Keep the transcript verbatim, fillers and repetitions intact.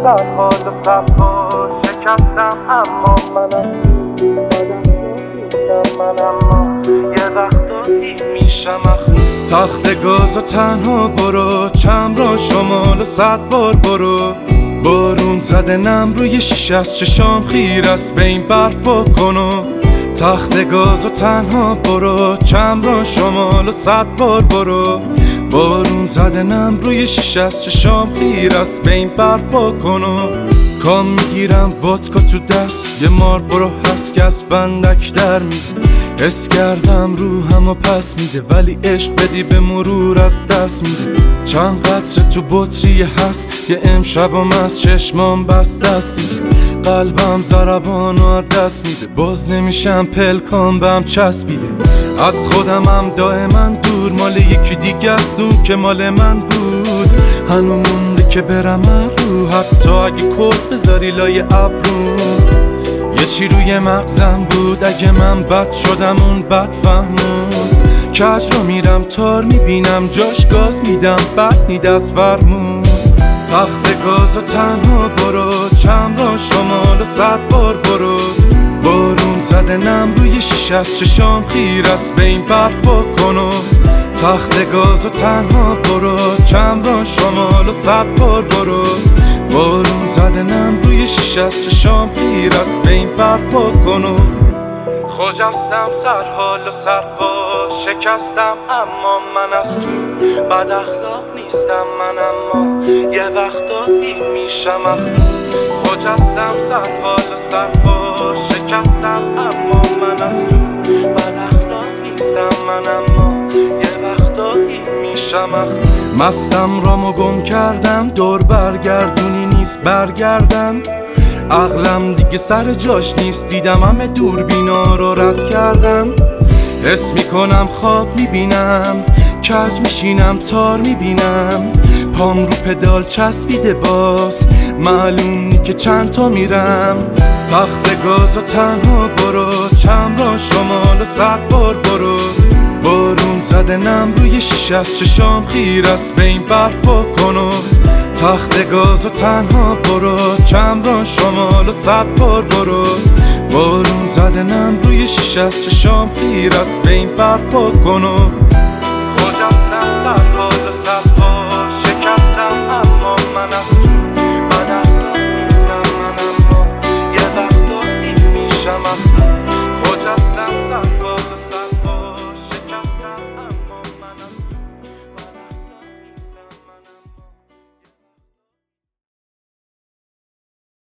سرها و سرها شکستم، اما منم نیستم، من اما یه وقتایی میشم اخم. تخت گاز و تنها برو، چم را شمال و صد بار برو. بارون زده نم روی شیشه از چشام خیر است، به این برف بکنو. تخت گاز و تنها برو، چم را شمال و صد بار برو. بارون زده نم روی شیشه از چشام خیر است، به این برف بکنو. کام میگیرم وودکا تو دست، یه مار برو هست که از فندک در میده. حس کردم روحم و پس میده، ولی عشق بدی به مرور از دست میده. چند قطره تو بطری هست، یه امشبم از چشمام بست دستی. قلبم ضربان و دست میده، باز نمیشم پلکام بهم چسبیده. از خودمم دائما دور، مال یکی دیگه است اون که مال من بود. هنو مونده که برم رو، حتی اگه کت بذاری لای ابرو. یه چی روی مغزم بود، اگه من بد شدم اون بد فهمون. کج رو میرم تار میبینم، جاش گاز میدم بد نی دست فرمون. تخت گاز و تنها برو، چم را شمال و صد بار برو. بارون زده نم روی شیشه از چشام خیر است، به این برف بکنو. تخت گاز و تنها برو، چم را شمال و صد بار برو. بارون زده نم روی شیشه از چشام خیر است، به این برف بکنو. خجستم سرحال و سرپا شکستم، اما من از تو بد اخلاق نیستم، من اما یه وقتایی میشم اخم. خجستم سرحال و سرپا شکستم، اما من از تو بد اخلاق نیستم، من اما یه وقتایی میشم اخم. مستم رامو گم کردم، دور برگردونی نیست برگردم. عقلم دیگه سر جاش نیست، دیدم همه دوربینا رو رد کردم. حس میکنم خواب میبینم، کج میشینم تار میبینم. پام رو پدال چسبیده باز، معلوم نی که چند تا میرم. تخت گاز و تنها برو، چم را شمال و صد بار برو. بارون زده نم روی شیشه از چشام خیر است، به این برف بکنو. تخت گاز و تنها برو، چم را شمال و صد بار برو. بارون زده نم روی شیشه از چشام خیر است، به این برف بکنو.